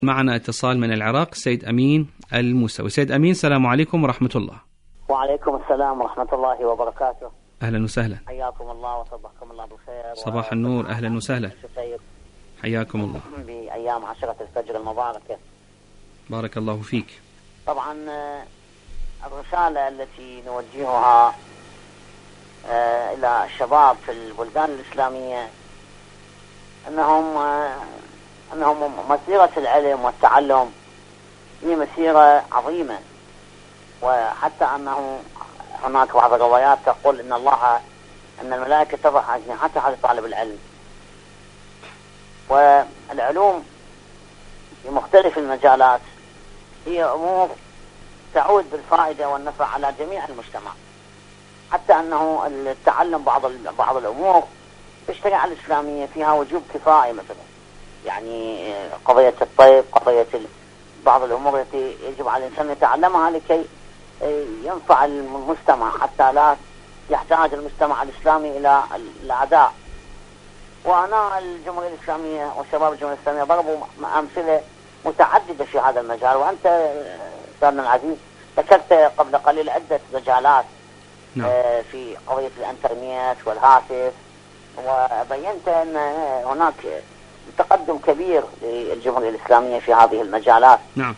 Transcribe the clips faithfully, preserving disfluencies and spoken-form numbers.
معنا اتصال من العراق. سيد أمين الموسوي. سيد أمين، السلام عليكم ورحمة الله. وعليكم السلام ورحمة الله وبركاته. أهلا وسهلا. حياكم الله وصبحكم الله بالخير. صباح النور، أهلا وسهلا. حياكم الله بأيام عشرة الفجر المباركة. بارك الله فيك. طبعا الرسالة التي نوجهها إلى الشباب في البلدان الإسلامية أنهم أنهم مسيرة العلم والتعلم هي مسيرة عظيمة، وحتى أنه هناك بعض الروايات تقول إن الله أن الملائكة تضع أجنحتها لطالب العلم. والعلوم في مختلف المجالات هي أمور تعود بالفائدة والنفع على جميع المجتمع، حتى أنه التعلم بعض بعض الأمور في الشريعة الإسلامية فيها وجوب كفاية، مثلا يعني قضية الطب، قضية بعض الأمور التي يجب على الإنسان يتعلمها لكي ينفع المجتمع، حتى لا يحتاج المجتمع الإسلامي إلى الأعداء. وأنا الجمهورية الإسلامية وشباب الجمهورية الإسلامية ضربوا أمثلة متعددة في هذا المجال، وأنت أستاذنا العزيز ذكرت قبل قليل عدة مجالات نعم. في قضية الإنترنت والهاتف، وبينت أن هناك تقدم كبير للجمهورية الإسلامية في هذه المجالات. نعم.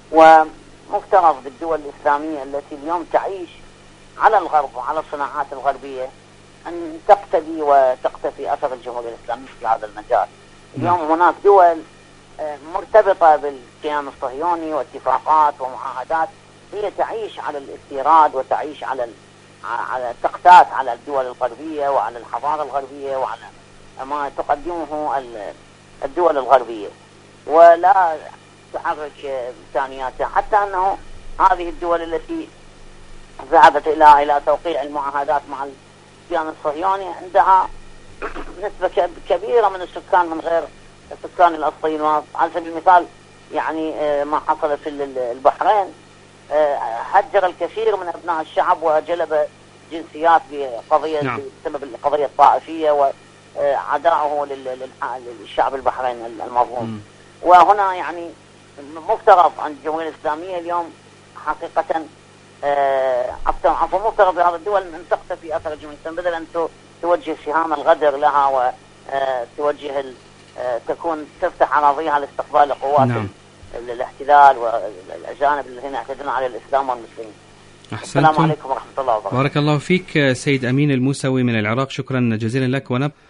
ومفترض بالدول الإسلامية التي اليوم تعيش على الغرب وعلى الصناعات الغربية أن تقتدي وتقتفي أثر الجمهورية الإسلامية في هذا المجال. اليوم هناك دول مرتبطة بالكيان الصهيوني واتفاقات ومعاهدات هي تعيش على الاستيراد وتعيش على على تقتات على الدول الغربية وعلى الحضارة الغربية وعلى ما تقدمه الدول الغربية، ولا تحرك إمكانياتها، حتى أنه هذه الدول التي ذهبت إلى إلى توقيع المعاهدات مع الكيان الصهيوني عندها نسبة كبيرة من السكان من غير السكان الأصليين. على سبيل المثال يعني ما حصل في البحرين هجر الكثير من أبناء الشعب وجلب جنسيات بقضية نعم. بسبب القضية الطائفية وعداءه للشعب البحريني المظلوم. وهنا يعني مفترض أن الجمهورية الإسلامية اليوم حقيقة عفوا مفترض بهذه الدول أن تقتفي أثر الجمهورية الإسلامية بدل أن توجه سهام الغدر لها وتوجه تكون تفتح أراضيها لاستقبال قوات نعم. الاحتلال والأجانب الذين يعتدون على الإسلام والمسلمين. أحسنتم. السلام عليكم ورحمة الله وبركاته. بارك الله فيك سيد أمين الموسوي من العراق، شكرا جزيلا لك. ونب